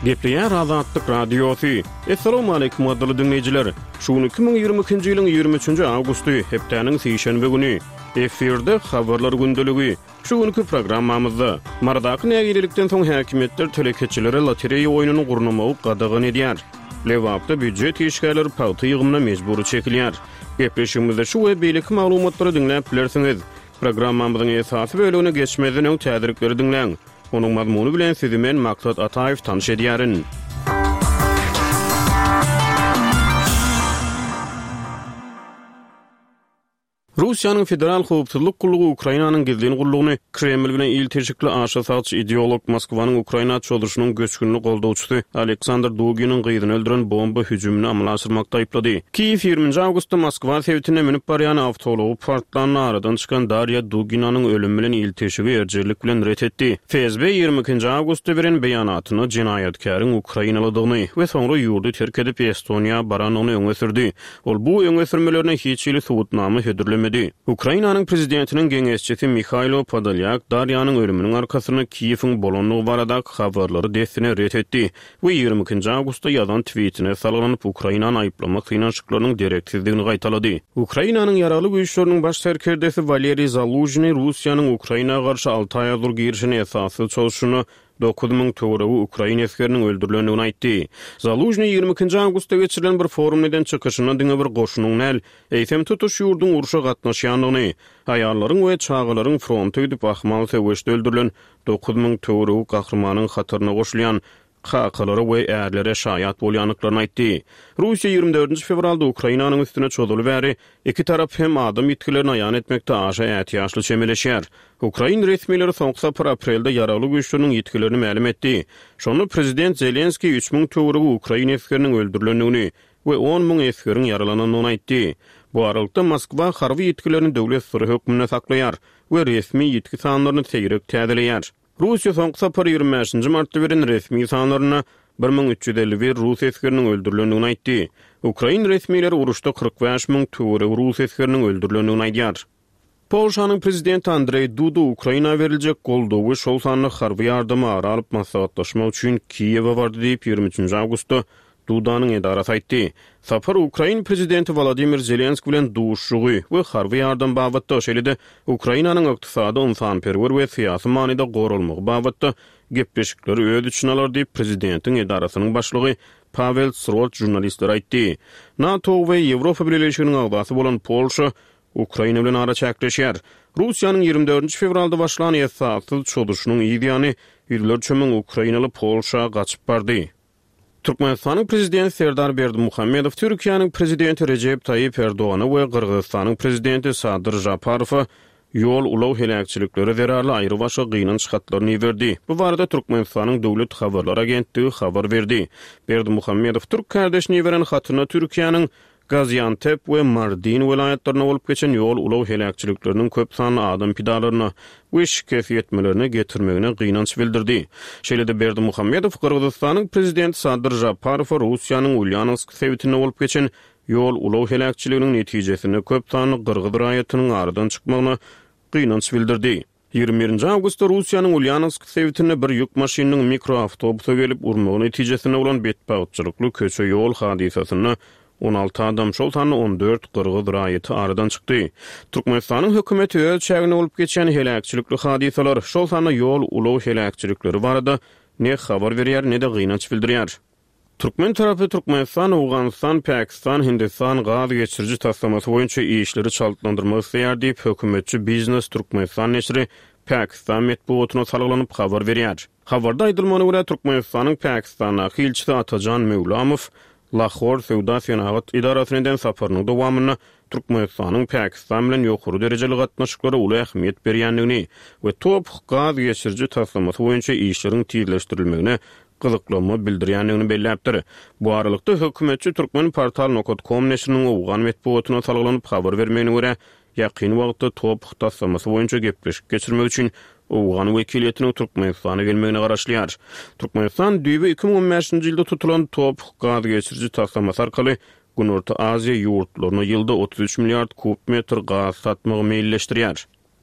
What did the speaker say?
Gepleyen Azatlyk Radiosu. Assalamu alaykum adly dinleyijiler. Şuny 2022-nji ýylyň 23-nji awgusty hepdeniň seýşenbe güni eferde habarlar gündeligi. Şuňky programmamyzda mardaky nägilikden soň häkimetler telekeçilere lotereýa oýunyny gurnumagy gadagyn edýär. Lewapda büdjet işgärleri paýty ýygymyna mejbur çekilýär. Gepleşigimizde şu we beýleki maglumatlary dinläp bilersiňiz. Programmamyzyň esasy bölügine geçmeden öň tädirikleri dinleň. Onuň mazmuny bilen sizi men Maksat Ataýew tanış edýärin. Russiýanyň federal howpsuzlyk gullugy Ukrainanyň gizli gullugyny Kreml bilen il teşikli aşa salçy ideolog Moskwanyň Ukraina çoluşynyň göçkünini goldawçysy Aleksandr Duginin gyýdyny öldüren bomba hüjümini amalga aşyrmakda aýplady. Kiýew 20-nji awgustda Moskwa sewtine minip barýan awtology partlanan aradan çykan Darya Duginanyň ölümi bilen il teşigi erjerlik bilen ret etdi. FSB 22-nji awgustda beren beýanatyny jinayetkäriň Ukrainalydygyny we soňra ýurdu terk edip Estoniýa baranyny öňe sürdi. Ol bu öňe sürmelerine hiç ýyly subutnama hödürlemedi. Ukrainanyň prezidentiniň geňeşçisi Mikhailo Podolyak Daryanyň ölüminiň arkasyny Kiýewiň bolonlygy barada habarlary desine ret etdi. Bu 22-nji awgustda ýazan tweetine salanyp Ukrainany aýplamak finançyklarynyň dereksizligini gaýtalady. Ukrainanyň ýaraly güýçleriniň baş serkerdesi Valeriy Zaluzhny Russiýanyň Ukrainaga garşy 6 aýalyk girişine esasy çolşuny 9000 töwregi Ukraina askeriniň öldürilendigini aýtdy. Zaluzhny 22-nji awgustda geçirilen bir forum neden çykyşyna diňe bir goşunyň näl eýsem tutuş ýurdun uruşa gatnaşýanlygyny, aýallaryň we çağalaryň fronta gidip ahmal sewişde öldürilen 9000 töwregi gahrymanyň hatyryna goşulýan Haqalary we ärlere şaýat bolýanlyklaryny aýtdy. Russiýa 24 fevralda Ukrainanyň üstüne çödüli bäri iki tarap hem adam ýetkilerini aýan etmekde aşa ätiýaşly çemeleşýär. Ukraina resmiýetleri soňky aprelde ýaraly güýçleriniň ýetkilerini ma'lum etdi. Şonu prezident Zelenski 3000 töwregi Ukraina askeriniň öldürilendigini we 10.000 askerin ýaralananyny aýtdy. Bu aralykda Moskwa harby ýetkilerini döwlet sırrı hökmüne saklaýar we resmi ýetki sanlaryny teýrek täzeleýär. Russiýa soňky 25-nji martda beren resmi sanlaryna 1351 Rus askeriniň öldürilendigini aýtdy. Ukraina resmiýetleri uruşda 45.000 töwregi Rus askeriniň öldürilendigini aýdýar. Polşanyň prezidenti Andrzej Duda Ukraina beriljek goldawy şol sanly harby ýardamy aralyp maslahatlaşmak üçin Kiýewe bardy diýip 23-nji awgustda Dudanyň edarasy aýtdy. Sapar Ukraina prezidenti Volodymyr Zelenski bilen duşugy we harby ýardam babatda şeýle-de Ukrainanyň ykdysady insanperwer we syýasy manyda gorulmagy babatda gepleşikleri öz üçin alar diýip prezidentiň edarasynyň başlygy Pavel Srot jurnalistlere aýtdy. NATO we Ýewropa Birleşiginiň agdasy bolan Polşa Ukraina bilen ara çäkleşýär. Russiýanyň 24 fevralda başlanan esasyz çödüşüniň ýygyny ýyllar çömen Ukrainaly Polşa gaçyp bardy. Türkmenistanyň prezidenti Serdar Berdimuhammedow Türkiýanyň prezidenti Recep Tayyip Erdoğany we Kırgyzstanyň prezidenti Sadyr Japarowa ýol ulaw helakçylikleri zerarly aýry başga gynanç hatlaryny berdi. Bu barada Türkmenistanyň döwlet habarlar agentligi habar berdi. Berdimuhammedow Türk kardeşine beren hatyna Türkiýanyň Gaziantep we Mardin vilayatlaryna bolup geçen ýol ulaw helakçylikleriniň köp sanly adam pidalaryna we şikayet etmelerini getirmegine gynanç bildirdi. Şeýle-de Berdimuhammedow Kırgyzstanyň prezidenti Sadyr Japarowa Russiýanyň Ulyanowsk sewtine bolup geçen ýol ulaw helakçyliginiň netijesini köp sanly Kırgyz raýatynyň aradan çykmagyna gynanç bildirdi. 21-nji awgustda Russiýanyň Ulyanowsk sewtine bir ýük maşynynyň mikroawtobusa gelip urmagy netijesinde bolan betbagatçylykly köçe ýol hadisasyny 16 adam şol sanly 14 Kırgyz raýaty aradan çykdy. Türkmenistanyň hökümeti öz çägine bolup geçen helakçylykly hadisalar şol sanly ýol ulaw helakçylykleri barada ne habar berýär ne de gynanç bildirýär. Türkmen tarapy Türkmenistan, Awganistan, Pakistan, Hindistan gaz geçiriji taslamasy boýunça işleri çaltlandyrmak isleýär diýip hökümetçi Biznes Türkmenistan neşri Pakistan metbuatyna salgylanyp habar berýär. Habarda aýdylmany görä Türkmenistanyň Pakistana hilçisi Atajan Mevlamow Lahor Sewda Senagat idarasynyň saparynyň dowamyna Türkmenistanyň Pakistan bilen ýokary derejeli gatnaşyklary uly ähmiýet berýändigini we top gaz geçiriji taslamasy boýunça işleriň tizleşdirilmegine gyzyklanma bildirýändigini belläpdir. Bu aralykda hökümetçi Türkmen portal.com neşriniň owgan metbuatyna salgylanyp habar bermegine görä ýakyn wagtda top taslamasy boýunça gepleşik geçirmek üçin owgan wekiliýetiniň Türkmenistana gelmegine garaşlýar. Türkmenistan düýbe 2015-nji ýylda tutulan top gaz geçiriji taslamasy arkaly Günorta Aziýa ýurtlaryna ýylda 33 milliard kub metr gaz satmagy meýilleşdirýär.